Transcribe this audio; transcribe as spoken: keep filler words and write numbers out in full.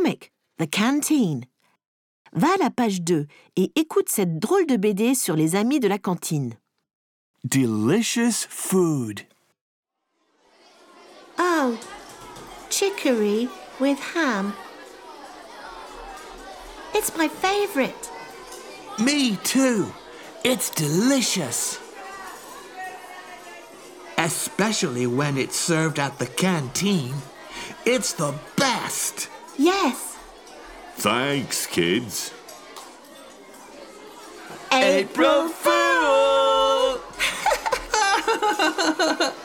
comic, The Canteen. Va à la page deux et écoute cette drôle de B D sur les amis de la cantine. Delicious food. Oh, chicory with ham. It's my favourite. Me too. It's delicious. Especially when it's served at the canteen. It's the best. Yes. Thanks, kids. April Fool!